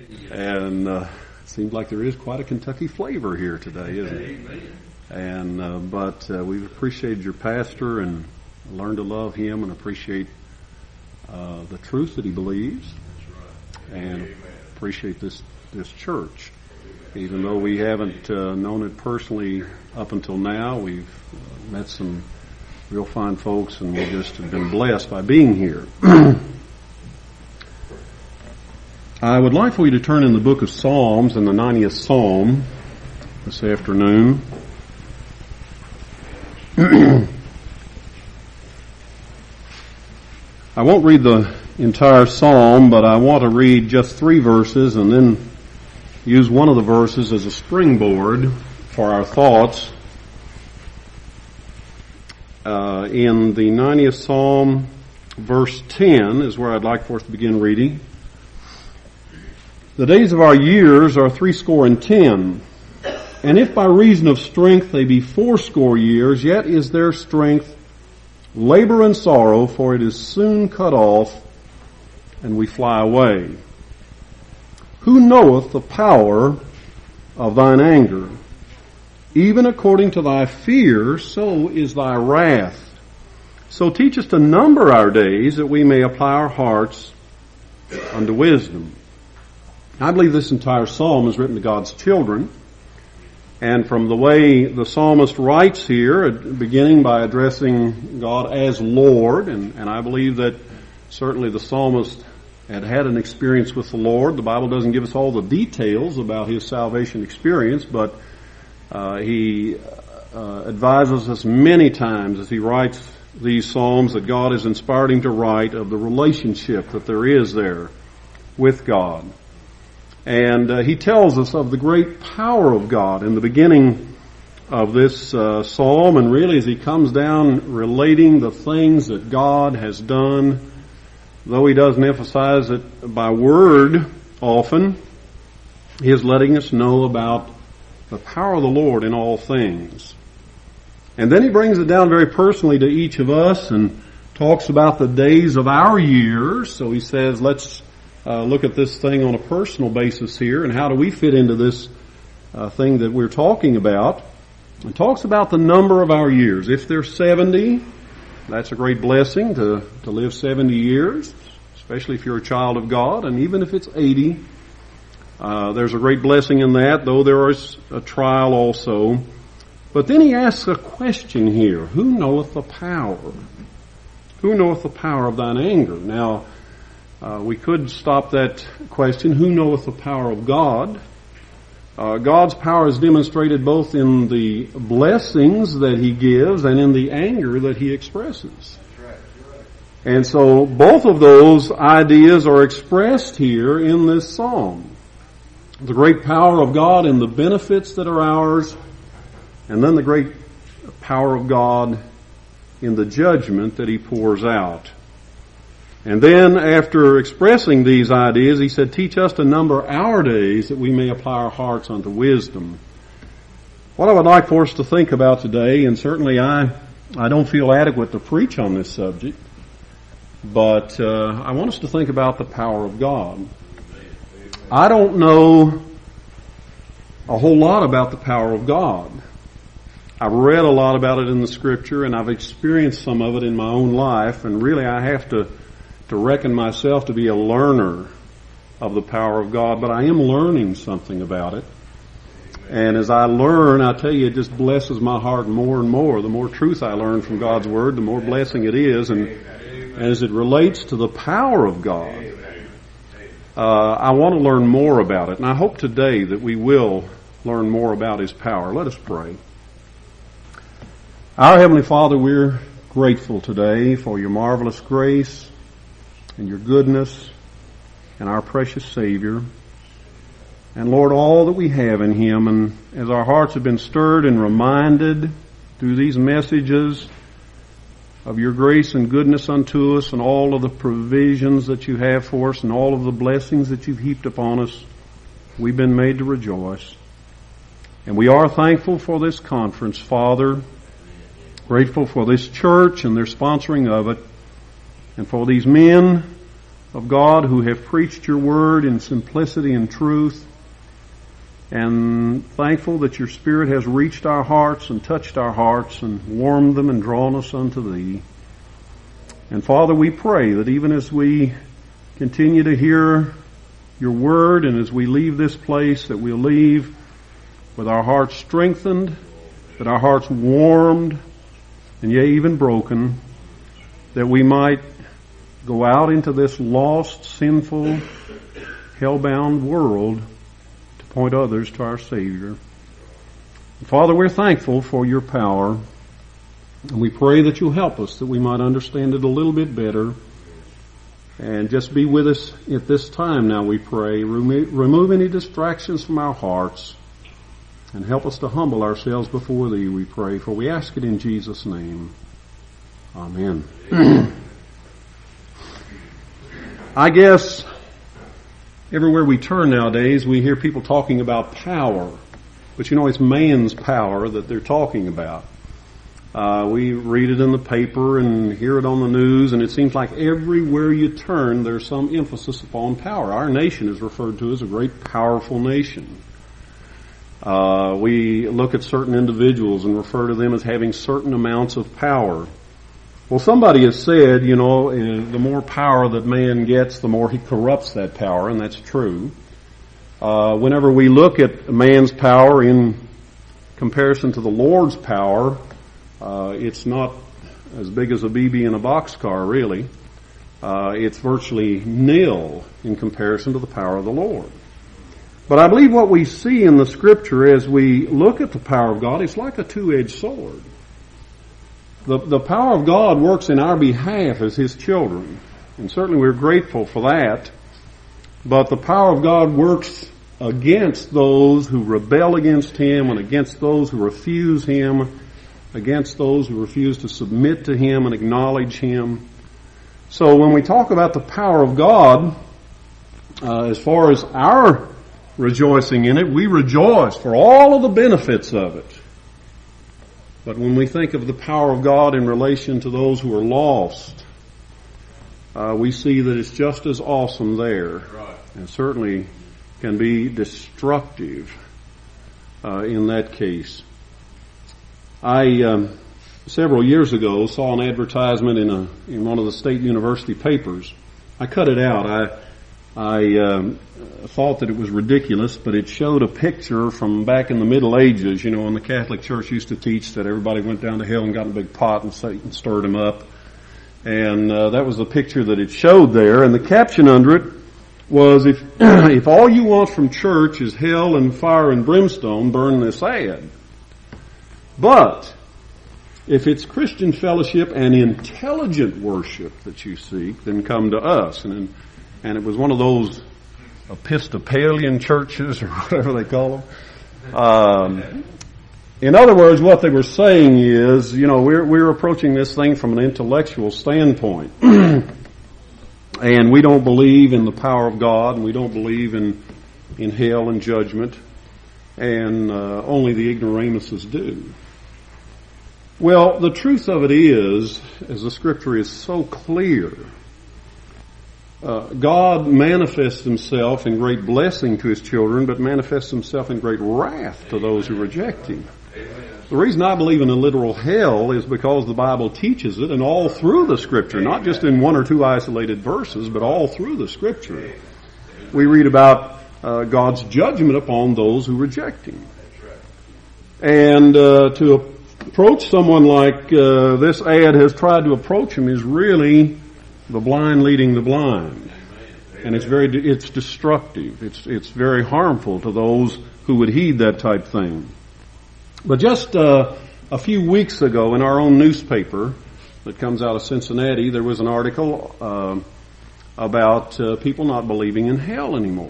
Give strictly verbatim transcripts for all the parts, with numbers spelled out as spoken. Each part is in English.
And uh, it seems like there is quite a Kentucky flavor here today, isn't it? And uh, but uh, we've appreciated your pastor and learned to love him and appreciate uh, the truth that he believes, and appreciate this this church. Even though we haven't uh, known it personally up until now, we've uh, met some real fine folks, and we just have been blessed by being here. I would like for you to turn in the book of Psalms, in the ninetieth Psalm this afternoon. I won't read the entire Psalm, but I want to read just three verses and then use one of the verses as a springboard for our thoughts. Uh, in the ninetieth Psalm, verse ten is where I'd like for us to begin reading. The days of our years are threescore and ten, and if by reason of strength they be fourscore years, yet is their strength labor and sorrow, for it is soon cut off, and we fly away. Who knoweth the power of thine anger? Even according to thy fear, so is thy wrath. So teach us to number our days, that we may apply our hearts unto wisdom. I believe this entire psalm is written to God's children. And from the way the psalmist writes here, beginning by addressing God as Lord, and, and I believe that certainly the psalmist had had an experience with the Lord. The Bible doesn't give us all the details about his salvation experience, but uh, he uh, advises us many times as he writes these psalms that God has inspired him to write of the relationship that there is there with God. And uh, he tells us of the great power of God in the beginning of this uh, psalm, and really as he comes down relating the things that God has done, though he doesn't emphasize it by word often, he is letting us know about the power of the Lord in all things. And then he brings it down very personally to each of us and talks about the days of our years. So he says, let's Uh, look at this thing on a personal basis here, and how do we fit into this uh, thing that we're talking about. It talks about the number of our years. If they're seventy, that's a great blessing to, to live seventy years, especially if you're a child of God. And even if it's eighty, uh, there's a great blessing in that, though there is a trial also. But then he asks a question here. Who knoweth the power? Who knoweth the power of thine anger? Now, Uh, we could stop that question, who knoweth the power of God? Uh, God's power is demonstrated both in the blessings that he gives and in the anger that he expresses. And so both of those ideas are expressed here in this psalm. The great power of God and the benefits that are ours, and then the great power of God in the judgment that he pours out. And then after expressing these ideas, he said, teach us to number our days that we may apply our hearts unto wisdom. What I would like for us to think about today, and certainly I, I don't feel adequate to preach on this subject, but uh, I want us to think about the power of God. I don't know a whole lot about the power of God. I've read a lot about it in the Scripture, and I've experienced some of it in my own life, and really I have to to reckon myself to be a learner of the power of God, but I am learning something about it. And as I learn, I tell you, it just blesses my heart more and more. The more truth I learn from God's Word, the more blessing it is. And as it relates to the power of God, uh, I want to learn more about it. And I hope today that we will learn more about His power. Let us pray. Our Heavenly Father, we're grateful today for your marvelous grace and your goodness and our precious Savior. And Lord, all that we have in Him, and as our hearts have been stirred and reminded through these messages of your grace and goodness unto us and all of the provisions that you have for us and all of the blessings that you've heaped upon us, we've been made to rejoice. And we are thankful for this conference, Father, grateful for this church and their sponsoring of it, and for these men of God who have preached your word in simplicity and truth, and thankful that your Spirit has reached our hearts and touched our hearts and warmed them and drawn us unto Thee. And Father, we pray that even as we continue to hear your word and as we leave this place, that we'll leave with our hearts strengthened, that our hearts warmed, and yea, even broken, that we might go out into this lost, sinful, hell-bound world to point others to our Savior. Father, we're thankful for your power, and we pray that you'll help us, that we might understand it a little bit better. And just be with us at this time now, we pray. Remo- remove any distractions from our hearts, and help us to humble ourselves before Thee, we pray, for we ask it in Jesus' name. Amen. I guess everywhere we turn nowadays, we hear people talking about power. But you know, it's man's power that they're talking about. Uh, we read it in the paper and hear it on the news, and it seems like everywhere you turn, there's some emphasis upon power. Our nation is referred to as a great powerful nation. Uh, we look at certain individuals and refer to them as having certain amounts of power. Well, somebody has said, you know, the more power that man gets, the more he corrupts that power, and that's true. Uh, whenever we look at man's power in comparison to the Lord's power, uh, it's not as big as a B B in a boxcar, really. Uh, it's virtually nil in comparison to the power of the Lord. But I believe what we see in the Scripture as we look at the power of God, it's like a two-edged sword. The, the power of God works in our behalf as His children, and certainly we're grateful for that. But the power of God works against those who rebel against Him and against those who refuse Him, against those who refuse to submit to Him and acknowledge Him. So when we talk about the power of God, uh, as far as our rejoicing in it, we rejoice for all of the benefits of it. But when we think of the power of God in relation to those who are lost, uh, we see that it's just as awesome there. Right. And certainly can be destructive uh, in that case. I, um, several years ago, saw an advertisement in a in one of the state university papers. I cut it out. I I um, thought that it was ridiculous, but it showed a picture from back in the Middle Ages, you know, when the Catholic Church used to teach that everybody went down to hell and got in a big pot and Satan stirred them up. And uh, that was the picture that it showed there. And the caption under it was, if if all you want from church is hell and fire and brimstone, burn this ad. But if it's Christian fellowship and intelligent worship that you seek, then come to us. And and it was one of those Episcopalian churches or whatever they call them. Um, in other words, what they were saying is, you know, we're we're approaching this thing from an intellectual standpoint, and we don't believe in the power of God, and we don't believe in in hell and judgment, and uh, only the ignoramuses do. Well, the truth of it is, as the Scripture is so clear, uh, God manifests Himself in great blessing to His children, but manifests Himself in great wrath to those who reject Him. The reason I believe in a literal hell is because the Bible teaches it, and all through the Scripture, not just in one or two isolated verses, but all through the Scripture, we read about uh, God's judgment upon those who reject Him. And uh, to approach someone like uh, this ad has tried to approach him is really the blind leading the blind, and it's very it's destructive. It's it's very harmful to those who would heed that type thing. But just uh, a few weeks ago, in our own newspaper that comes out of Cincinnati, there was an article uh, about uh, people not believing in hell anymore.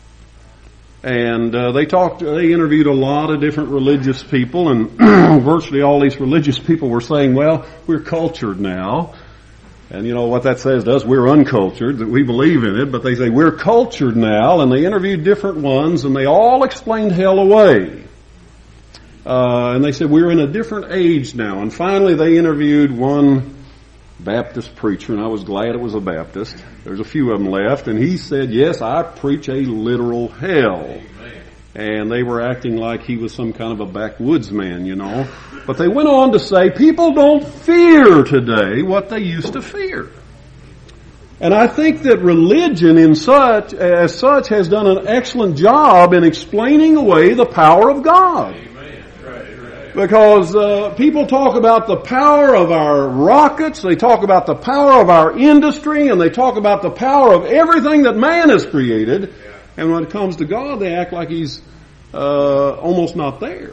And uh, they talked, they interviewed a lot of different religious people, and virtually all these religious people were saying, well, we're cultured now. And you know what that says to us? We're uncultured, that we believe in it, but they say, we're cultured now, and they interviewed different ones, and they all explained hell away. Uh, and they said, we're in a different age now. And finally they interviewed one Baptist preacher, and I was glad it was a Baptist. There's a few of them left, and he said, yes, I preach a literal hell. And they were acting like he was some kind of a backwoods man, you know. But they went on to say, people don't fear today what they used to fear. And I think that religion in such, as such has done an excellent job in explaining away the power of God. Because uh, people talk about the power of our rockets, they talk about the power of our industry, and they talk about the power of everything that man has created. And when it comes to God, they act like He's uh, almost not there.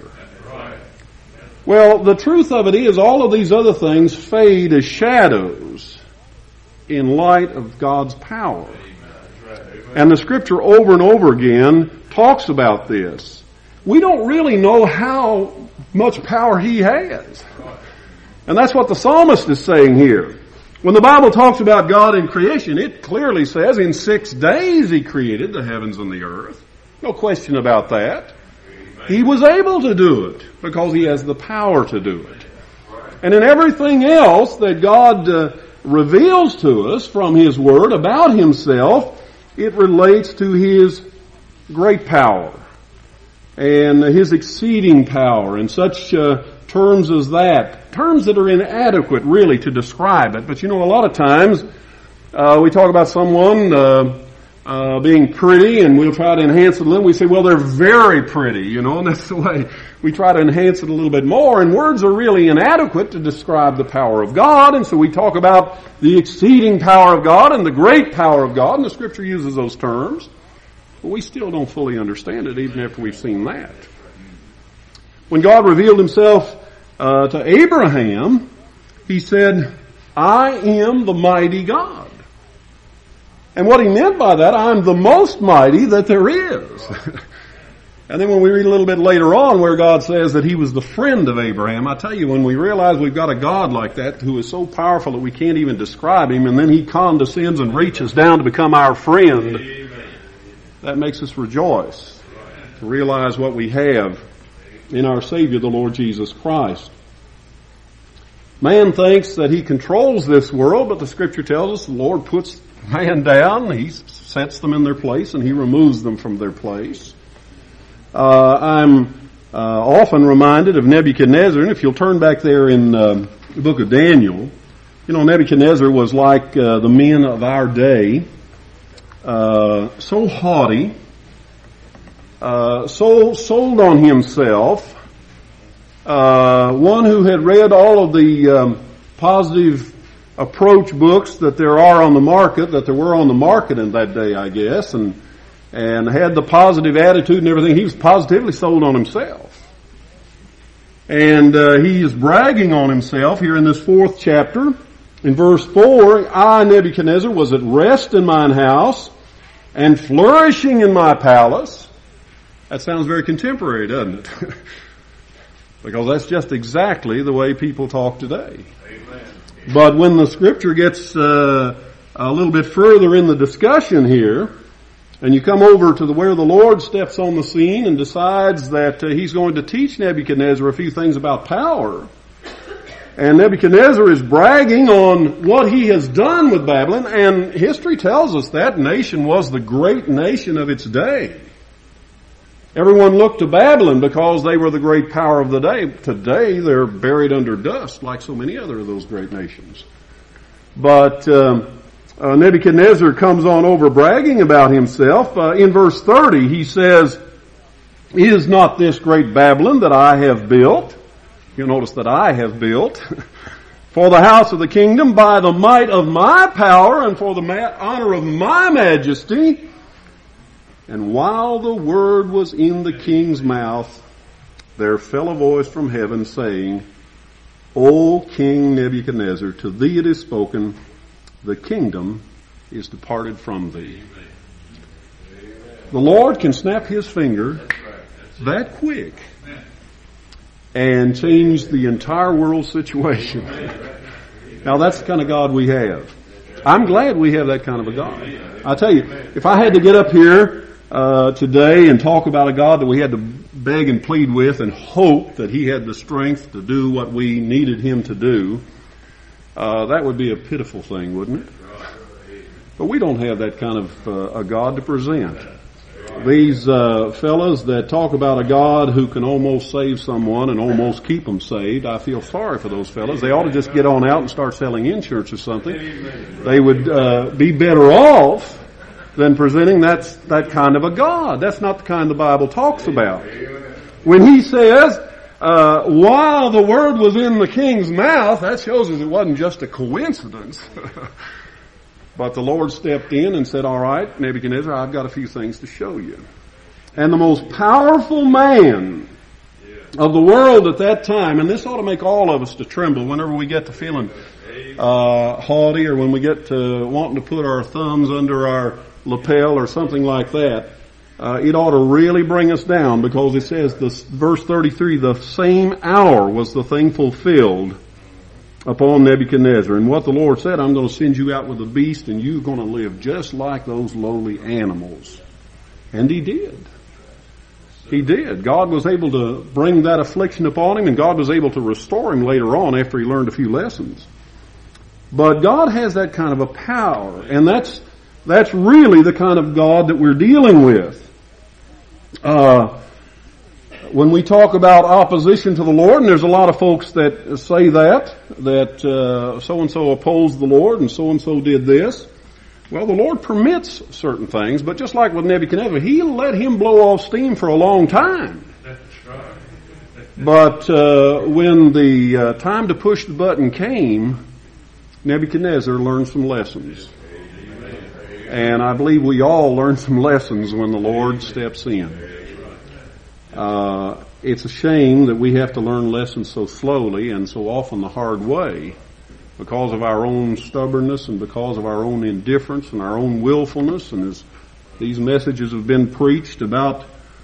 Well, the truth of it is, all of these other things fade as shadows in light of God's power. And the Scripture over and over again talks about this. We don't really know how much power He has. And that's what the psalmist is saying here. When the Bible talks about God in creation, it clearly says in six days He created the heavens and the earth. No question about that. He was able to do it because He has the power to do it. And in everything else that God uh, reveals to us from His Word about Himself, it relates to His great power and His exceeding power and such uh, terms as that. Terms that are inadequate, really, to describe it. But you know, a lot of times uh, we talk about someone uh, uh, being pretty, and we'll try to enhance it a little. We say, well, they're very pretty, you know, and that's the way we try to enhance it a little bit more. And words are really inadequate to describe the power of God, and so we talk about the exceeding power of God and the great power of God, and the Scripture uses those terms. But we still don't fully understand it, even after we've seen that. When God revealed Himself uh, to Abraham, He said, I am the mighty God. And what He meant by that, I'm the most mighty that there is. And then when we read a little bit later on where God says that He was the friend of Abraham, I tell you, when we realize we've got a God like that who is so powerful that we can't even describe Him, and then He condescends and reaches down to become our friend, that makes us rejoice to realize what we have in our Savior, the Lord Jesus Christ. Man thinks that he controls this world, but the Scripture tells us the Lord puts man down, He sets them in their place, and He removes them from their place. Uh, I'm uh, often reminded of Nebuchadnezzar, and if you'll turn back there in uh, the book of Daniel, you know, Nebuchadnezzar was like uh, the men of our day, uh, so haughty, Uh, so sold on himself, uh, one who had read all of the um, positive approach books that there are on the market, that there were on the market in that day, I guess, and and had the positive attitude and everything. He was positively sold on himself. And uh, he is bragging on himself here in this fourth chapter. In verse four, I, Nebuchadnezzar, was at rest in mine house and flourishing in my palace. That sounds very contemporary, doesn't it? Because that's just exactly the way people talk today. Amen. But when the Scripture gets uh, a little bit further in the discussion here, and you come over to the where the Lord steps on the scene and decides that uh, He's going to teach Nebuchadnezzar a few things about power, and Nebuchadnezzar is bragging on what he has done with Babylon, and history tells us that nation was the great nation of its day. Everyone looked to Babylon because they were the great power of the day. Today, they're buried under dust like so many other of those great nations. But um, uh, Nebuchadnezzar comes on over bragging about himself. Uh, in verse thirty, he says, is not this great Babylon that I have built? You'll notice that I have built. For the house of the kingdom by the might of my power and for the ma- honor of my majesty. And while the word was in the king's mouth, there fell a voice from heaven saying, O King Nebuchadnezzar, to thee it is spoken, the kingdom is departed from thee. The Lord can snap His finger that quick and change the entire world situation. Now that's the kind of God we have. I'm glad we have that kind of a God. I tell you, if I had to get up here Uh, today and talk about a God that we had to beg and plead with and hope that He had the strength to do what we needed Him to do, uh, that would be a pitiful thing, wouldn't it? But we don't have that kind of uh, a God to present. These uh, fellas that talk about a God who can almost save someone and almost keep them saved, I feel sorry for those fellas. They ought to just get on out and start selling insurance or something. They would uh, be better off than presenting that's that kind of a God. That's not the kind the Bible talks about. When he says, uh, while the word was in the king's mouth, that shows us it wasn't just a coincidence. But the Lord stepped in and said, all right, Nebuchadnezzar, I've got a few things to show you. And the most powerful man of the world at that time, and this ought to make all of us to tremble whenever we get to feeling uh, haughty or when we get to wanting to put our thumbs under our lapel or something like that, uh, it ought to really bring us down, because it says, this, verse thirty-three, the same hour was the thing fulfilled upon Nebuchadnezzar. And what the Lord said, I'm going to send you out with a beast and you're going to live just like those lowly animals. And he did. He did. God was able to bring that affliction upon him, and God was able to restore him later on after he learned a few lessons. But God has that kind of a power, and that's that's really the kind of God that we're dealing with. Uh, When we talk about opposition to the Lord, and there's a lot of folks that say that, that uh, so-and-so opposed the Lord and so-and-so did this. Well, the Lord permits certain things, but just like with Nebuchadnezzar, He let him blow off steam for a long time. But uh, when the uh, time to push the button came, Nebuchadnezzar learned some lessons. And I believe we all learn some lessons when the Lord steps in. Uh, it's a shame that we have to learn lessons so slowly and so often the hard way, because of our own stubbornness and because of our own indifference and our own willfulness. And as these messages have been preached about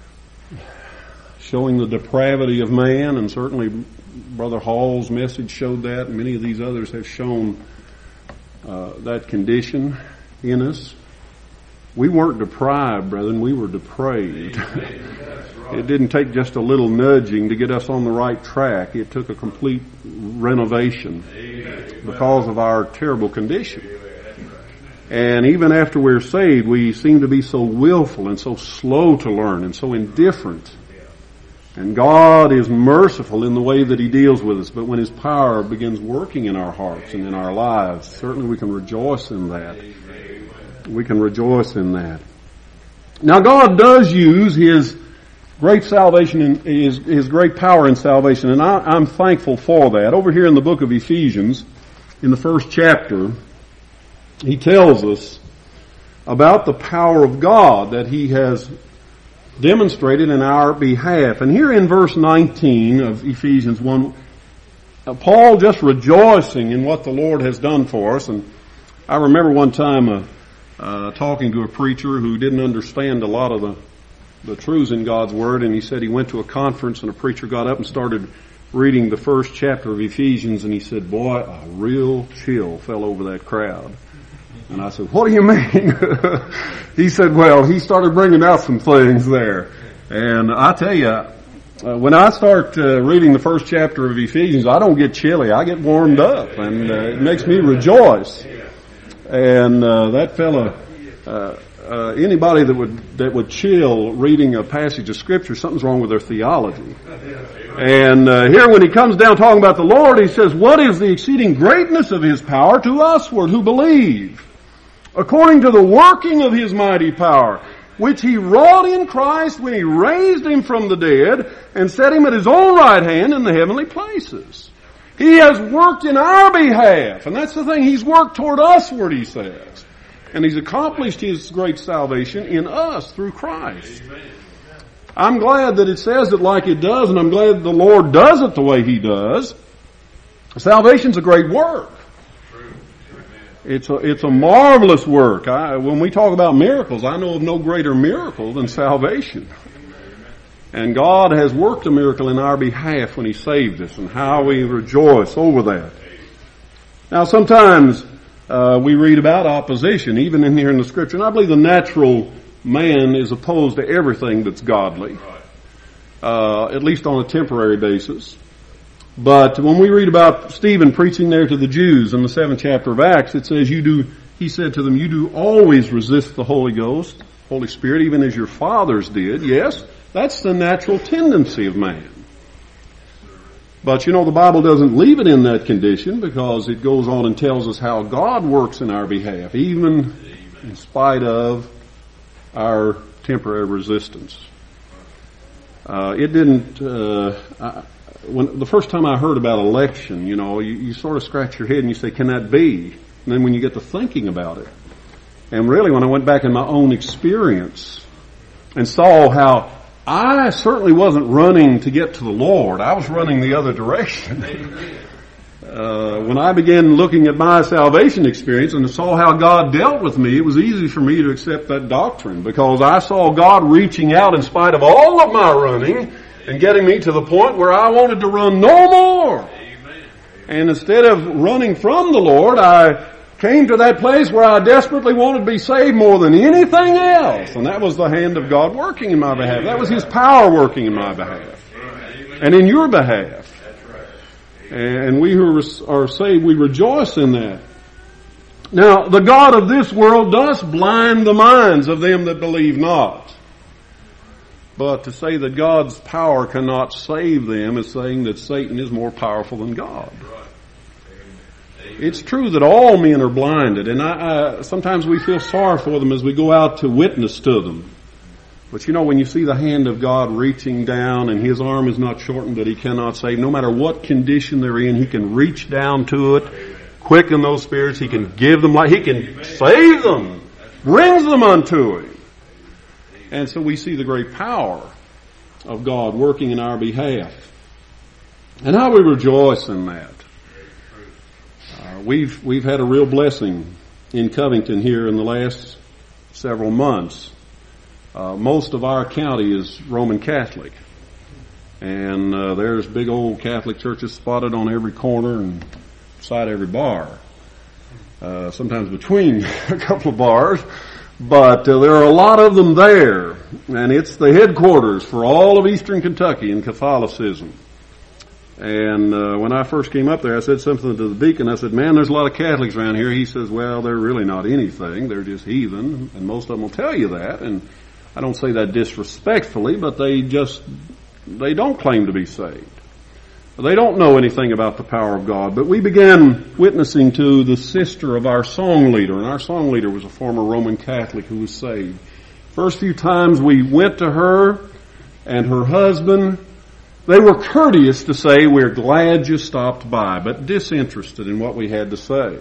showing the depravity of man, and certainly Brother Hall's message showed that, and many of these others have shown uh, that condition in us. We weren't deprived, brethren, we were depraved. It didn't take just a little nudging to get us on the right track. It took a complete renovation because of our terrible condition. And even after we're saved, we seem to be so willful and so slow to learn and so indifferent. And God is merciful in the way that He deals with us. But when His power begins working in our hearts and in our lives, certainly we can rejoice in that. We can rejoice in that. Now God does use His great salvation, in, his, his great power in salvation, and I, I'm thankful for that. Over here in the book of Ephesians, in the first chapter, he tells us about the power of God that He has demonstrated in our behalf. And here in verse nineteen of Ephesians one, uh, Paul just rejoicing in what the Lord has done for us. And I remember one time uh, uh, talking to a preacher who didn't understand a lot of the the truths in God's Word, and he said he went to a conference and a preacher got up and started reading the first chapter of Ephesians, and he said, boy, a real chill fell over that crowd. And I said, what do you mean? He said, well, he started bringing out some things there. And I tell you, uh, when I start uh, reading the first chapter of Ephesians, I don't get chilly. I get warmed up, and uh, it makes me rejoice. And uh, that fella... Uh, Uh, anybody that would that would chill reading a passage of Scripture, something's wrong with their theology. And uh, here when he comes down talking about the Lord, he says, what is the exceeding greatness of His power to usward who believe, according to the working of His mighty power, which He wrought in Christ when He raised Him from the dead and set Him at His own right hand in the heavenly places. He has worked in our behalf, and that's the thing, He's worked toward usward, he says. And He's accomplished His great salvation in us through Christ. I'm glad that it says it like it does, and I'm glad the Lord does it the way He does. Salvation's a great work. It's a, it's a marvelous work. I, when we talk about miracles, I know of no greater miracle than salvation. And God has worked a miracle in our behalf when He saved us, and how we rejoice over that. Now sometimes Uh, we read about opposition, even in here in the Scripture. And I believe the natural man is opposed to everything that's godly, uh, at least on a temporary basis. But when we read about Stephen preaching there to the Jews in the seventh chapter of Acts, it says, "You do," he said to them, "you do always resist the Holy Ghost, Holy Spirit, even as your fathers did." Yes, that's the natural tendency of man. But you know, the Bible doesn't leave it in that condition, because it goes on and tells us how God works in our behalf, even in spite of our temporary resistance. Uh, it didn't, uh, I, when the first time I heard about election, you know, you, you sort of scratch your head and you say, can that be? And then when you get to thinking about it, and really when I went back in my own experience and saw how I certainly wasn't running to get to the Lord, I was running the other direction. Uh, when I began looking at my salvation experience and saw how God dealt with me, it was easy for me to accept that doctrine, because I saw God reaching out in spite of all of my running and getting me to the point where I wanted to run no more. Amen. And instead of running from the Lord, I came to that place where I desperately wanted to be saved more than anything else. And that was the hand of God working in my behalf. That was His power working in my behalf. And in your behalf. And we who are saved, we rejoice in that. Now, the God of this world does blind the minds of them that believe not. But to say that God's power cannot save them is saying that Satan is more powerful than God. It's true that all men are blinded, and I, I, sometimes we feel sorry for them as we go out to witness to them. But you know, when you see the hand of God reaching down and His arm is not shortened that He cannot save, no matter what condition they're in, He can reach down to it, quicken those spirits, He can give them life, He can save them, brings them unto Him. And so we see the great power of God working in our behalf. And how we rejoice in that. Uh, we've, we've had a real blessing in Covington here in the last several months. Uh, most of our county is Roman Catholic. And uh, there's big old Catholic churches spotted on every corner and beside every bar. Uh, sometimes between a couple of bars. But uh, there are a lot of them there, and it's the headquarters for all of eastern Kentucky in Catholicism. And uh, when I first came up there, I said something to the deacon. I said, "Man, there's a lot of Catholics around here." He says, "Well, they're really not anything. They're just heathen," and most of them will tell you that. And I don't say that disrespectfully, but they just, they don't claim to be saved. They don't know anything about the power of God. But we began witnessing to the sister of our song leader, and our song leader was a former Roman Catholic who was saved. First few times we went to her and her husband, they were courteous to say, "We're glad you stopped by," but disinterested in what we had to say.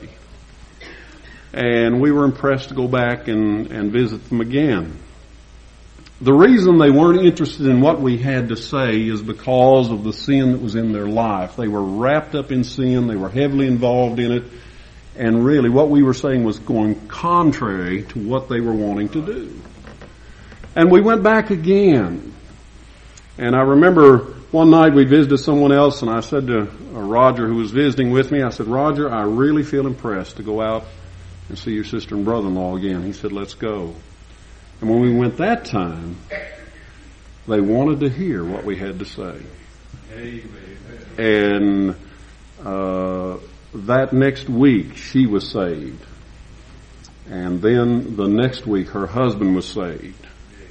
And we were impressed to go back and, and visit them again. The reason they weren't interested in what we had to say is because of the sin that was in their life. They were wrapped up in sin. They were heavily involved in it. And really what we were saying was going contrary to what they were wanting to do. And we went back again. And I remember one night we visited someone else, and I said to Roger, who was visiting with me, I said, "Roger, I really feel impressed to go out and see your sister and brother-in-law again." He said, "Let's go." And when we went that time, they wanted to hear what we had to say. Amen. And uh, that next week, she was saved. And then the next week, her husband was saved.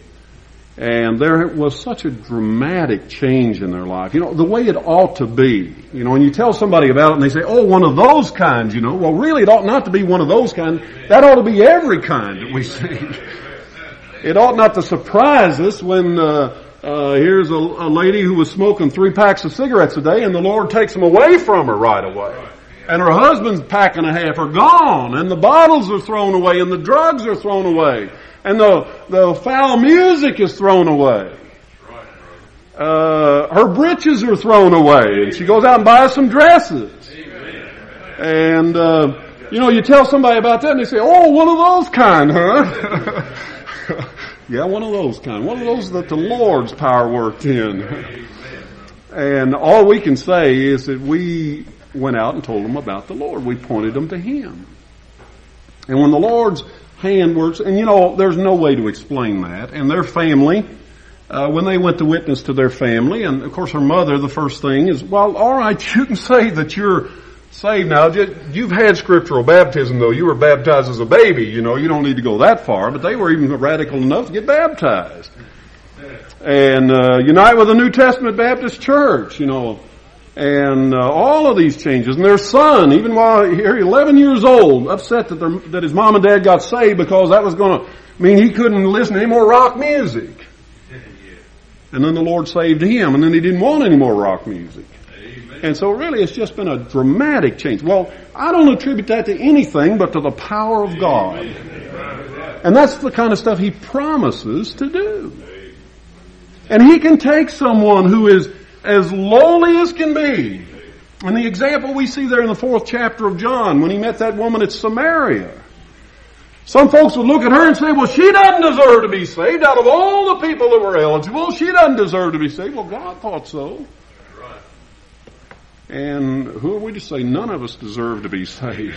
And there was such a dramatic change in their life. You know, the way it ought to be. You know, when you tell somebody about it and they say, "Oh, one of those kinds," you know. Well, really, it ought not to be one of those kinds. That ought to be every kind that we see. It ought not to surprise us when uh, uh here's a, a lady who was smoking three packs of cigarettes a day, and the Lord takes them away from her right away. And her husband's pack and a half are gone, and the bottles are thrown away, and the drugs are thrown away, and the, the foul music is thrown away. Uh, her breeches are thrown away, and she goes out and buys some dresses. And, uh, you know, you tell somebody about that, and they say, "Oh, one of those kind, huh?" Yeah, one of those kind. One of those that the Lord's power worked in. And all we can say is that we went out and told them about the Lord. We pointed them to Him. And when the Lord's hand works, and you know, there's no way to explain that. And their family uh, when they went to witness to their family, and of course her mother, the first thing is, well, all right, you can say that you're saved now. You've had scriptural baptism, though. You were baptized as a baby. You know, you don't need to go that far. But they were even radical enough to get baptized and uh, unite with the New Testament Baptist Church. You know, and uh, all of these changes. And their son, even while here, eleven years old, upset that their, that his mom and dad got saved because that was going to mean he couldn't listen to any more rock music. And then the Lord saved him, and then he didn't want any more rock music. And so really it's just been a dramatic change. Well, I don't attribute that to anything but to the power of God. And that's the kind of stuff He promises to do. And He can take someone who is as lowly as can be. And the example we see there in the fourth chapter of John, when He met that woman at Samaria. Some folks would look at her and say, well, she doesn't deserve to be saved. Out of all the people that were eligible, she doesn't deserve to be saved. Well, God thought so. And who are we to say none of us deserve to be saved?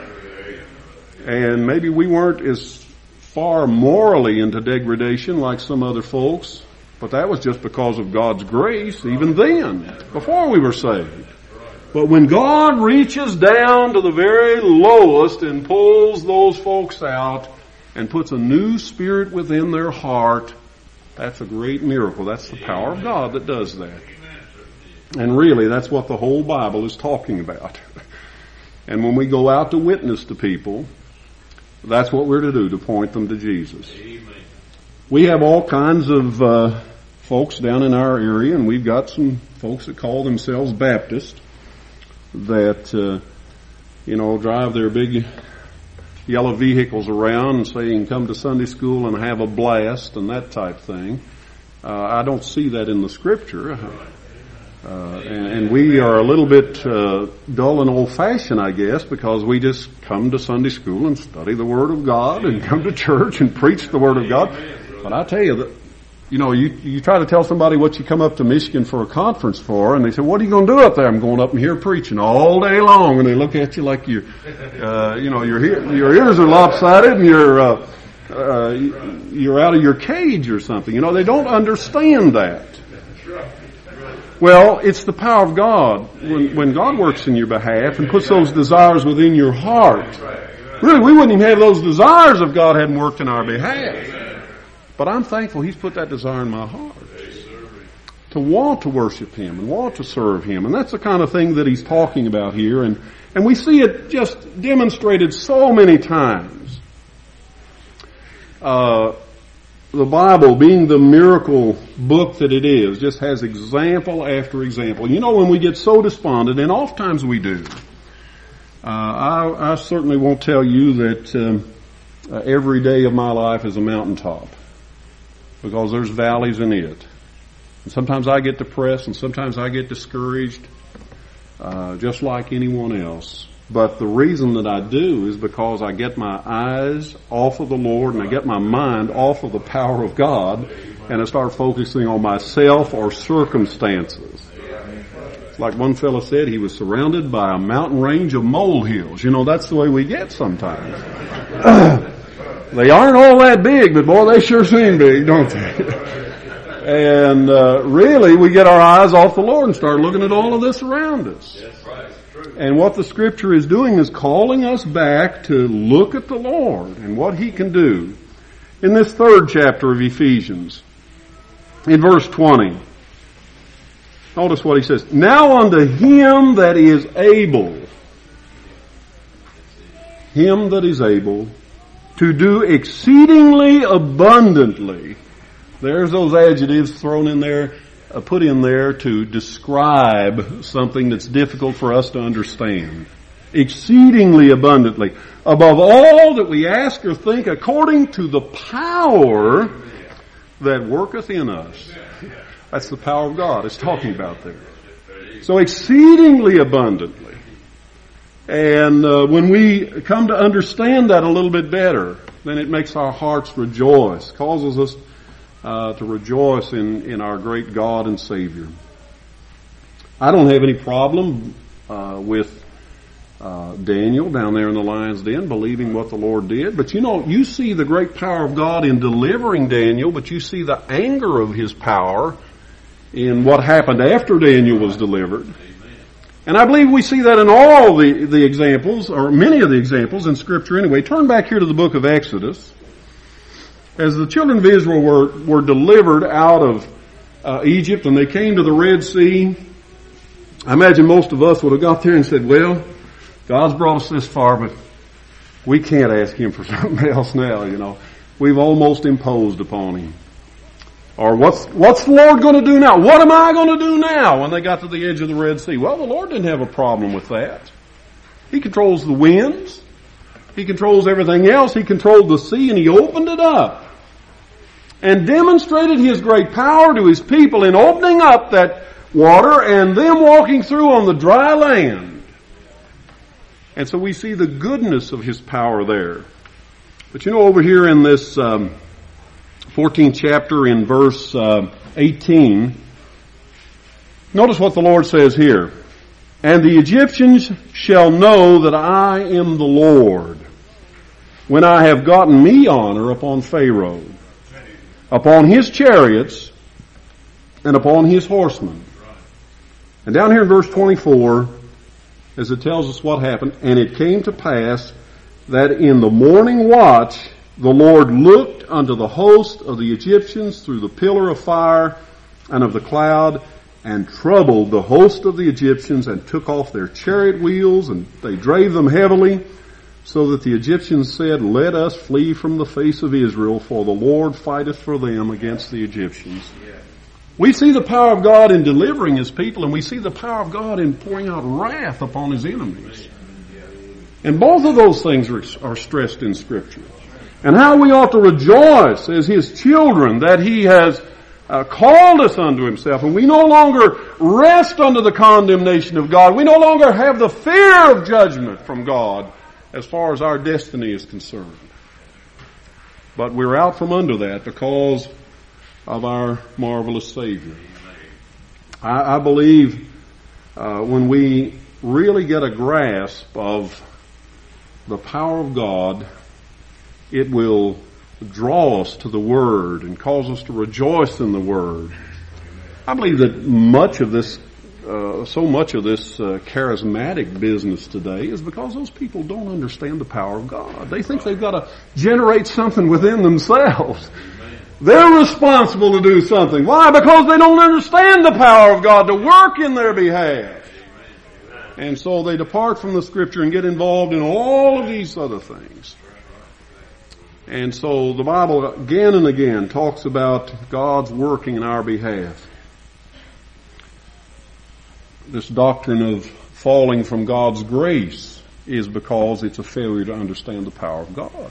And maybe we weren't as far morally into degradation like some other folks, but that was just because of God's grace even then, before we were saved. But when God reaches down to the very lowest and pulls those folks out and puts a new spirit within their heart, that's a great miracle. That's the power of God that does that. And really, that's what the whole Bible is talking about. And when we go out to witness to people, that's what we're to do, to point them to Jesus. Amen. We have all kinds of uh, folks down in our area, and we've got some folks that call themselves Baptist that, uh, you know, drive their big yellow vehicles around and say you can come to Sunday school and have a blast and that type thing. Uh, I don't see that in the Scripture. Uh, and, and we are a little bit uh, dull and old-fashioned, I guess, because we just come to Sunday school and study the Word of God and come to church and preach the Word of God. But I tell you that, you know, you, you try to tell somebody what you come up to Michigan for a conference for, and they say, what are you going to do up there? I'm going up and here preaching all day long. And they look at you like you, uh, you know, your, your ears are lopsided and you're, uh, uh, you're out of your cage or something. You know, they don't understand that. Well, it's the power of God. When, when God works in your behalf and puts those desires within your heart. Really, we wouldn't even have those desires if God hadn't worked in our behalf. But I'm thankful He's put that desire in my heart. To want to worship Him and want to serve Him. And that's the kind of thing that He's talking about here. And, and we see it just demonstrated so many times. Uh, The Bible, being the miracle book that it is, just has example after example. You know, when we get so despondent, and oftentimes we do, uh, I, I certainly won't tell you that um, uh, every day of my life is a mountaintop, because there's valleys in it. And sometimes I get depressed, and sometimes I get discouraged, uh, just like anyone else. But the reason that I do is because I get my eyes off of the Lord and I get my mind off of the power of God and I start focusing on myself or circumstances. It's like one fellow said, he was surrounded by a mountain range of molehills. You know, that's the way we get sometimes. They aren't all that big, but boy, they sure seem big, don't they? And uh, really, we get our eyes off the Lord and start looking at all of this around us. And what the Scripture is doing is calling us back to look at the Lord and what He can do. In this third chapter of Ephesians, in verse twenty, notice what he says. Now unto Him that is able, Him that is able to do exceedingly abundantly. There's those adjectives thrown in there, uh, put in there to describe something that's difficult for us to understand. Exceedingly abundantly. Above all that we ask or think, according to the power that worketh in us. That's the power of God it's talking about there. So exceedingly abundantly. And uh, when we come to understand that a little bit better, then it makes our hearts rejoice, causes us uh, to rejoice in, in our great God and Savior. I don't have any problem uh, with uh, Daniel down there in the lion's den, believing what the Lord did. But you know, you see the great power of God in delivering Daniel, but you see the anger of His power in what happened after Daniel was delivered. And I believe we see that in all the, the examples, or many of the examples in Scripture anyway. Turn back here to the book of Exodus. As the children of Israel were, were delivered out of uh, Egypt and they came to the Red Sea, I imagine most of us would have got there and said, well, God's brought us this far, but we can't ask Him for something else now, you know. We've almost imposed upon Him. Or what's, what's the Lord going to do now? What am I going to do now when they got to the edge of the Red Sea? Well, the Lord didn't have a problem with that. He controls the winds. He controls everything else. He controlled the sea and He opened it up and demonstrated His great power to His people in opening up that water and them walking through on the dry land. And so we see the goodness of His power there. But you know, over here in this um, fourteenth chapter in verse uh, eighteen, notice what the Lord says here. And the Egyptians shall know that I am the Lord, when I have gotten me honor upon Pharaoh, upon his chariots, and upon his horsemen. And down here in verse twenty-four, as it tells us what happened, and it came to pass that in the morning watch the Lord looked unto the host of the Egyptians through the pillar of fire and of the cloud, and troubled the host of the Egyptians, and took off their chariot wheels, and they drave them heavily, so that the Egyptians said, let us flee from the face of Israel, for the Lord fighteth for them against the Egyptians. We see the power of God in delivering His people, and we see the power of God in pouring out wrath upon His enemies. And both of those things are, are stressed in Scripture. And how we ought to rejoice as His children that He has uh, called us unto Himself, and we no longer rest under the condemnation of God. We no longer have the fear of judgment from God as far as our destiny is concerned. But we're out from under that because of our marvelous Savior. I, I believe uh, when we really get a grasp of the power of God, it will draw us to the Word and cause us to rejoice in the Word. I believe that much of this, uh, so much of this uh, charismatic business today is because those people don't understand the power of God. They think they've got to generate something within themselves. They're responsible to do something. Why? Because they don't understand the power of God to work in their behalf. And so they depart from the Scripture and get involved in all of these other things. And so the Bible again and again talks about God's working in our behalf. This doctrine of falling from God's grace is because it's a failure to understand the power of God.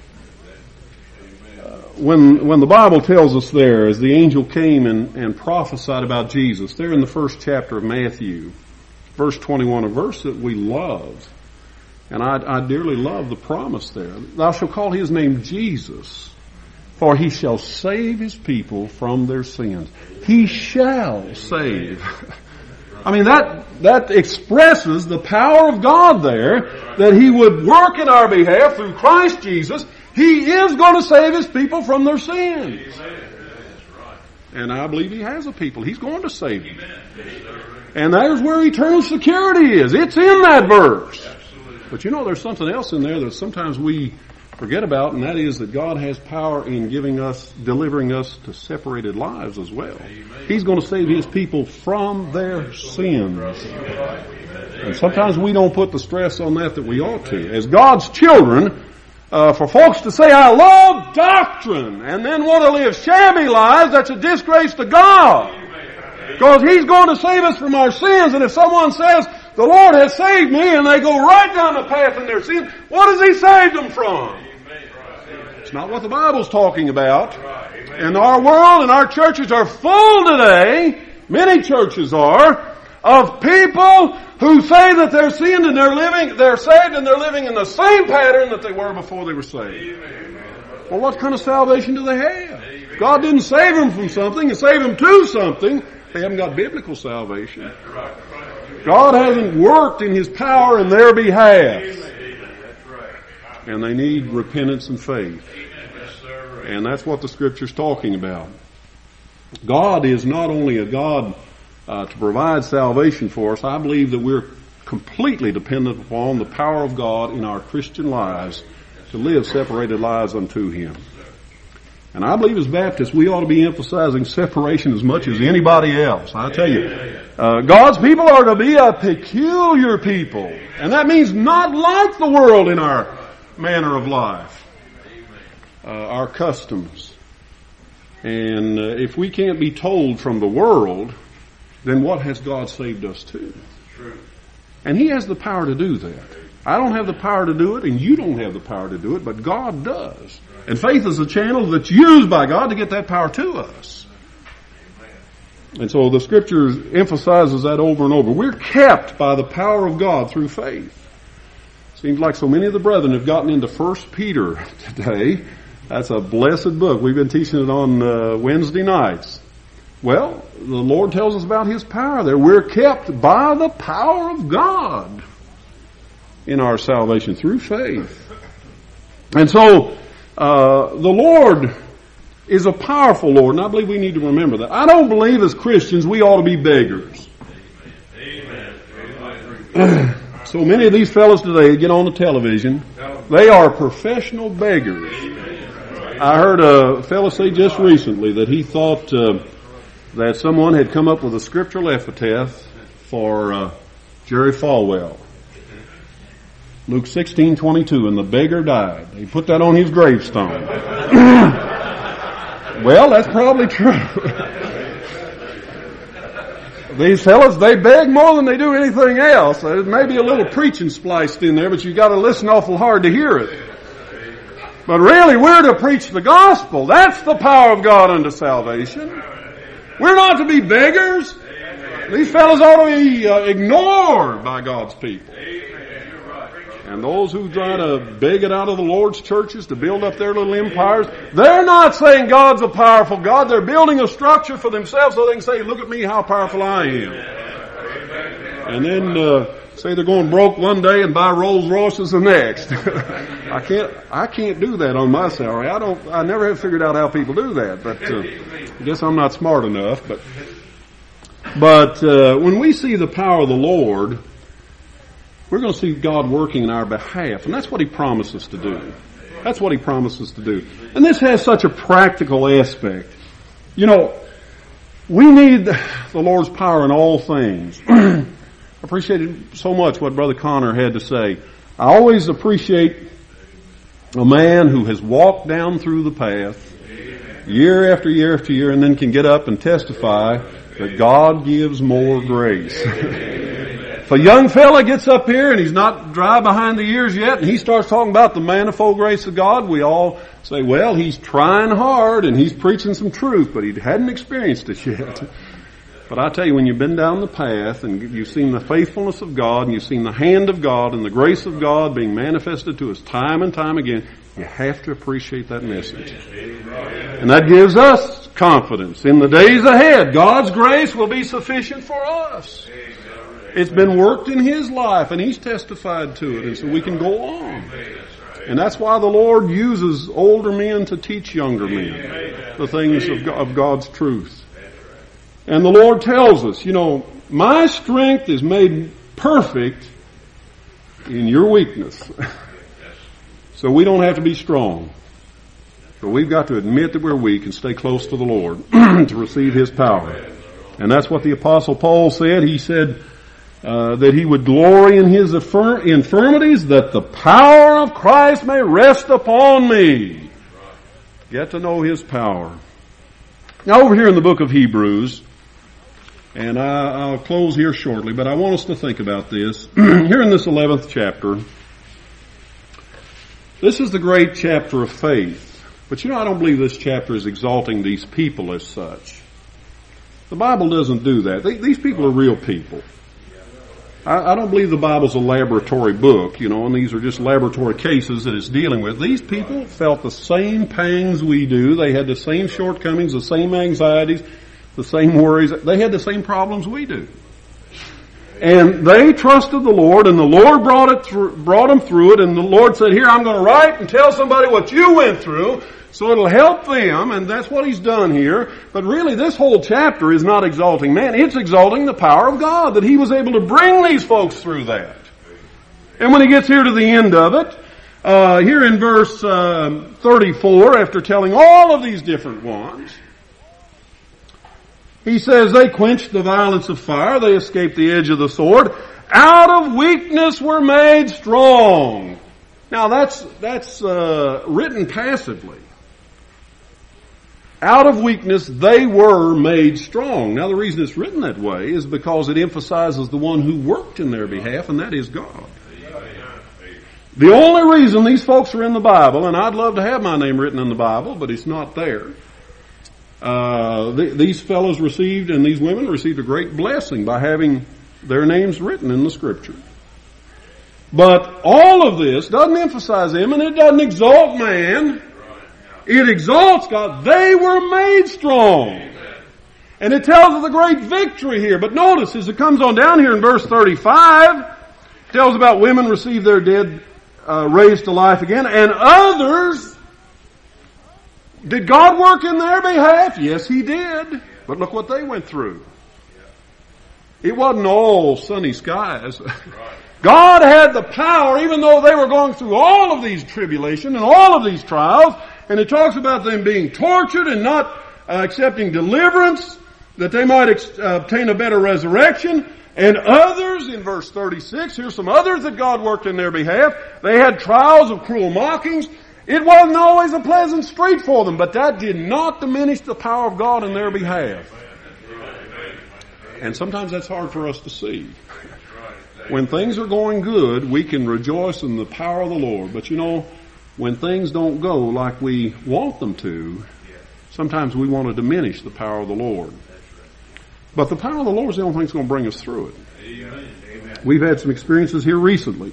When, when the Bible tells us there, as the angel came and, and prophesied about Jesus, there in the first chapter of Matthew, verse twenty-one, a verse that we love, and I, I dearly love the promise there. Thou shalt call His name Jesus, for He shall save His people from their sins. He shall save. I mean, that, that expresses the power of God there, that He would work in our behalf through Christ Jesus. He is going to save His people from their sins. And I believe He has a people. He's going to save them. And there's where eternal security is. It's in that verse. But you know, there's something else in there that sometimes we forget about, and that is that God has power in giving us, delivering us to separated lives as well. He's going to save His people from their sins. And sometimes we don't put the stress on that that we ought to. As God's children, Uh, for folks to say, I love doctrine, and then want to live shabby lives, that's a disgrace to God. Because He's going to save us from our sins, and if someone says, the Lord has saved me, and they go right down the path in their sin, what has He saved them from? It's not what the Bible's talking about. And our world and our churches are full today, many churches are, of people who say that they're sinned and they're living, they're saved and they're living in the same pattern that they were before they were saved. Well, what kind of salvation do they have? God didn't save them from something and save them to something. They haven't got biblical salvation. God hasn't worked in His power in their behalf. And they need repentance and faith. And that's what the Scripture's talking about. God is not only a God uh, to provide salvation for us. I believe that we're completely dependent upon the power of God in our Christian lives to live separated lives unto Him. And I believe as Baptists we ought to be emphasizing separation as much as anybody else. I tell you, uh, God's people are to be a peculiar people. And that means not like the world in our manner of life, uh, our customs. And uh, if we can't be told from the world, then what has God saved us to? And He has the power to do that. I don't have the power to do it, and you don't have the power to do it, but God does. And faith is a channel that's used by God to get that power to us. And so the Scripture emphasizes that over and over. We're kept by the power of God through faith. Seems like so many of the brethren have gotten into First Peter today. That's a blessed book. We've been teaching it on uh, Wednesday nights. Well, the Lord tells us about His power there. We're kept by the power of God in our salvation through faith. And so, uh, the Lord is a powerful Lord, and I believe we need to remember that. I don't believe as Christians we ought to be beggars. Amen. So many of these fellows today get on the television. They are professional beggars. I heard a fellow say just recently that he thought uh, that someone had come up with a scriptural epitaph for uh, Jerry Falwell. Luke sixteen twenty-two, and the beggar died. He put that on his gravestone. Well, that's probably true. These fellas, they beg more than they do anything else. There may be a little preaching spliced in there, but you've got to listen awful hard to hear it. But really, we're to preach the gospel. That's the power of God unto salvation. We're not to be beggars. These fellas ought to be uh, ignored by God's people. And those who try to beg it out of the Lord's churches to build up their little empires, they're not saying God's a powerful God. They're building a structure for themselves so they can say, look at me, how powerful I am. And then uh, say they're going broke one day and buy Rolls Royces the next. I can't, I can't do that on my salary. I don't, I never have figured out how people do that, but uh, I guess I'm not smart enough. But, but uh, when we see the power of the Lord, we're going to see God working in our behalf, and that's what He promises to do. That's what He promises to do. And this has such a practical aspect. You know, we need the Lord's power in all things. I appreciated so much what Brother Connor had to say. I always appreciate a man who has walked down through the path year after year after year and then can get up and testify that God gives more grace. If a young fella gets up here and he's not dry behind the ears yet and he starts talking about the manifold grace of God, we all say, well, he's trying hard and he's preaching some truth, but he hadn't experienced it yet. But I tell you, when you've been down the path and you've seen the faithfulness of God and you've seen the hand of God and the grace of God being manifested to us time and time again, you have to appreciate that message. And that gives us confidence. In the days ahead, God's grace will be sufficient for us. It's been worked in His life, and He's testified to it, and so we can go on. And that's why the Lord uses older men to teach younger men the things of God's truth. And the Lord tells us, you know, my strength is made perfect in your weakness. So we don't have to be strong. But we've got to admit that we're weak and stay close to the Lord to receive His power. And that's what the Apostle Paul said. He said, Uh, that he would glory in his affirm- infirmities, that the power of Christ may rest upon me. Get to know His power. Now over here in the book of Hebrews, and I, I'll close here shortly, but I want us to think about this. Here in this eleventh chapter, this is the great chapter of faith. But you know, I don't believe this chapter is exalting these people as such. The Bible doesn't do that. They, these people are real people. I, I don't believe the Bible's a laboratory book, you know, and these are just laboratory cases that it's dealing with. These people felt the same pangs we do. They had the same shortcomings, the same anxieties, the same worries. They had the same problems we do. And they trusted the Lord, and the Lord brought it through, brought them through it, and the Lord said, here, I'm going to write and tell somebody what you went through, so it'll help them, and that's what He's done here. But really, this whole chapter is not exalting man, it's exalting the power of God, that He was able to bring these folks through that. And when He gets here to the end of it, uh, here in verse uh, thirty-four, after telling all of these different ones, He says, they quenched the violence of fire, they escaped the edge of the sword, out of weakness were made strong. Now that's, that's, uh, written passively. Out of weakness they were made strong. Now the reason it's written that way is because it emphasizes the one who worked in their behalf, and that is God. The only reason these folks are in the Bible, and I'd love to have my name written in the Bible, but it's not there. Uh, th- these fellows received, and these women received a great blessing by having their names written in the Scripture. But all of this doesn't emphasize them, and it doesn't exalt man. It exalts God. They were made strong. And it tells of the great victory here. But notice, as it comes on down here in verse thirty-five, it tells about women received their dead uh, raised to life again, and others. Did God work in their behalf? Yes, He did. But look what they went through. It wasn't all sunny skies. God had the power, even though they were going through all of these tribulations and all of these trials, and it talks about them being tortured and not uh, accepting deliverance, that they might ex- uh, obtain a better resurrection. And others, in verse thirty-six, here's some others that God worked in their behalf. They had trials of cruel mockings. It wasn't always a pleasant street for them, but that did not diminish the power of God in their behalf. And sometimes that's hard for us to see. When things are going good, we can rejoice in the power of the Lord. But you know, when things don't go like we want them to, sometimes we want to diminish the power of the Lord. But the power of the Lord is the only thing that's going to bring us through it. Amen. We've had some experiences here recently.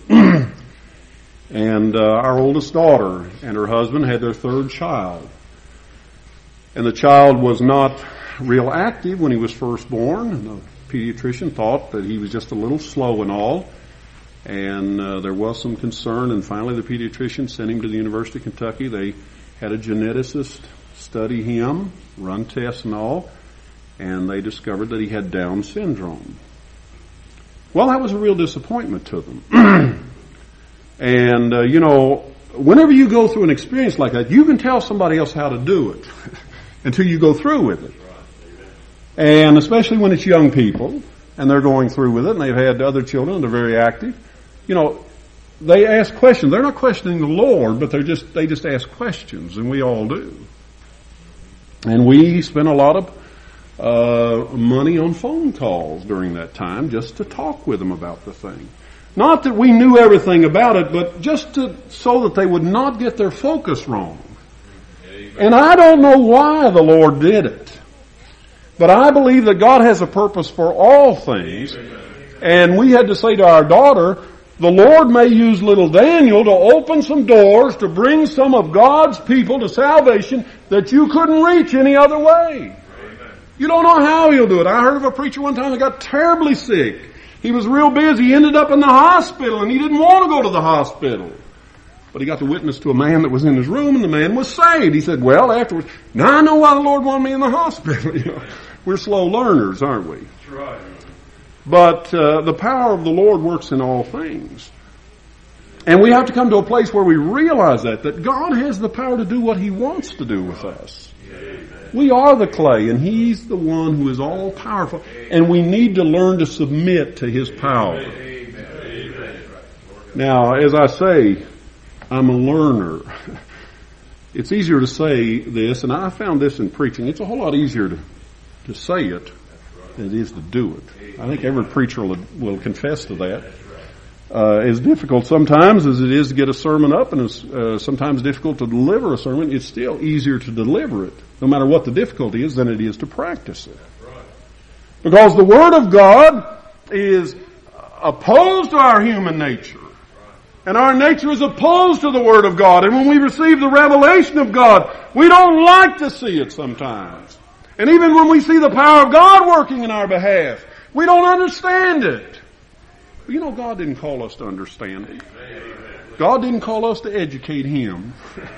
And uh, our oldest daughter and her husband had their third child. And the child was not real active when he was first born. And the pediatrician thought that he was just a little slow and all. And uh, there was some concern. And finally the pediatrician sent him to the University of Kentucky. They had a geneticist study him, run tests and all. And they discovered that he had Down syndrome. Well, that was a real disappointment to them. And, uh, you know, whenever you go through an experience like that, you can tell somebody else how to do it until you go through with it. And especially when it's young people and they're going through with it and they've had other children and they're very active, you know, they ask questions. They're not questioning the Lord, but they're just, they just ask questions, and we all do. And we spend a lot of uh money on phone calls during that time just to talk with them about the thing. Not that we knew everything about it, but just to, so that they would not get their focus wrong. Amen. And I don't know why the Lord did it. But I believe that God has a purpose for all things. Amen. And we had to say to our daughter, the Lord may use little Daniel to open some doors to bring some of God's people to salvation that you couldn't reach any other way. Amen. You don't know how He'll do it. I heard of a preacher one time that got terribly sick. He was real busy. He ended up in the hospital, and he didn't want to go to the hospital. But he got to witness to a man that was in his room, and the man was saved. He said, well, afterwards, now I know why the Lord wanted me in the hospital. You know, we're slow learners, aren't we? That's right. But uh, the power of the Lord works in all things. And we have to come to a place where we realize that, that God has the power to do what He wants to do with us. We are the clay, and He's the one who is all powerful. And we need to learn to submit to His power. Now, as I say, I'm a learner. It's easier to say this, and I found this in preaching. It's a whole lot easier to, to say it than it is to do it. I think every preacher will, will confess to that. Uh, as difficult sometimes as it is to get a sermon up, and it's uh, sometimes difficult to deliver a sermon, it's still easier to deliver it, no matter what the difficulty is, than it is to practice it. Because the Word of God is opposed to our human nature. And our nature is opposed to the Word of God. And when we receive the revelation of God, we don't like to see it sometimes. And even when we see the power of God working in our behalf, we don't understand it. You know, God didn't call us to understand it. God didn't call us to educate Him.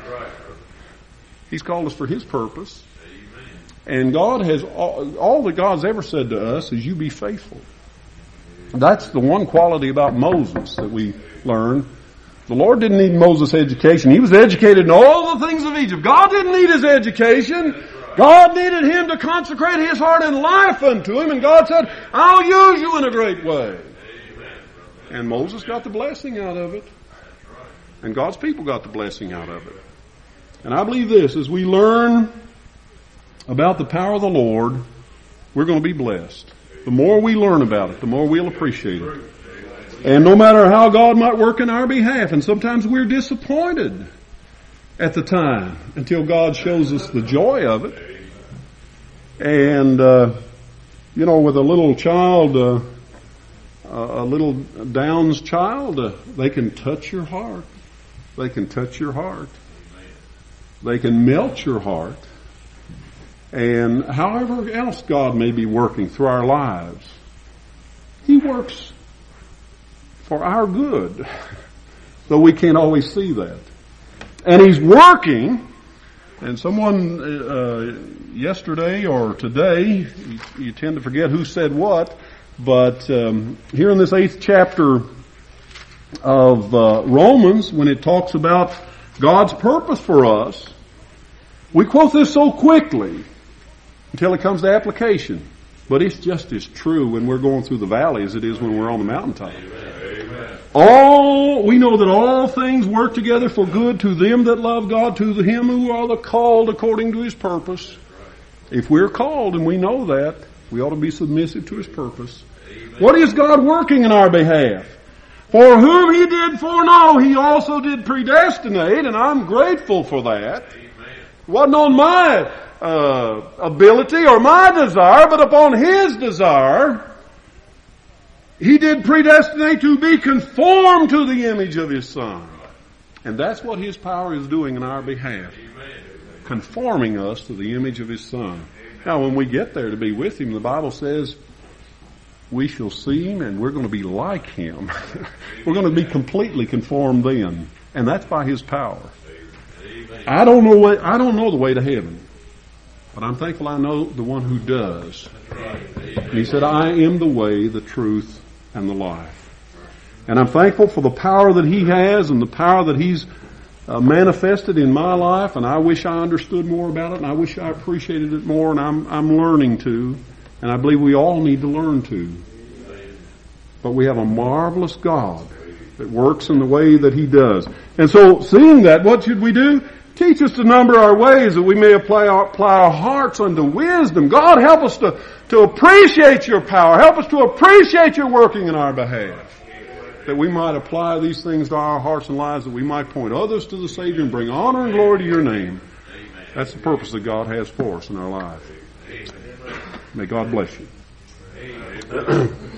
He's called us for His purpose. And God has, all, all that God's ever said to us is you be faithful. That's the one quality about Moses that we learn. The Lord didn't need Moses' education. He was educated in all the things of Egypt. God didn't need his education. God needed him to consecrate his heart and life unto him. And God said, I'll use you in a great way. And Moses got the blessing out of it. And God's people got the blessing out of it. And I believe this, as we learn about the power of the Lord, we're going to be blessed. The more we learn about it, the more we'll appreciate it. And no matter how God might work in our behalf, and sometimes we're disappointed at the time until God shows us the joy of it. And, uh, you know, with a little child, uh, a little Downs child, uh, they can touch your heart. They can touch your heart. They can melt your heart. And however else God may be working through our lives, He works for our good, though we can't always see that. And He's working, and someone uh, yesterday or today, you, you tend to forget who said what, but um, here in this eighth chapter of uh, Romans, when it talks about God's purpose for us, we quote this so quickly until it comes to application. But it's just as true when we're going through the valley as it is when we're on the mountaintop. Amen. All, we know that all things work together for good to them that love God, to him who are the called according to His purpose. If we're called and we know that, we ought to be submissive to His purpose. Amen. What is God working in our behalf? For whom He did foreknow, He also did predestinate, and I'm grateful for that. Amen. It wasn't on my uh, ability or my desire, but upon His desire. He did predestinate to be conformed to the image of His Son. And that's what His power is doing in our behalf. Amen. Conforming us to the image of His Son. Now when we get there to be with Him, the Bible says we shall see Him and we're going to be like Him. We're going to be completely conformed then. And that's by His power. I don't know way, I don't know the way to heaven. But I'm thankful I know the one who does. And He said, I am the way, the truth, and the life. And I'm thankful for the power that He has and the power that He's uh, manifested in my life. And I wish I understood more about it, and I wish I appreciated it more, and I'm, I'm learning to. And I believe we all need to learn to. But we have a marvelous God that works in the way that He does. And so, seeing that, what should we do? Teach us to number our ways that we may apply our, apply our hearts unto wisdom. God, help us to, to appreciate Your power. Help us to appreciate Your working in our behalf. That we might apply these things to our hearts and lives, that we might point others to the Savior and bring honor and glory to Your name. That's the purpose that God has for us in our life. May God bless you.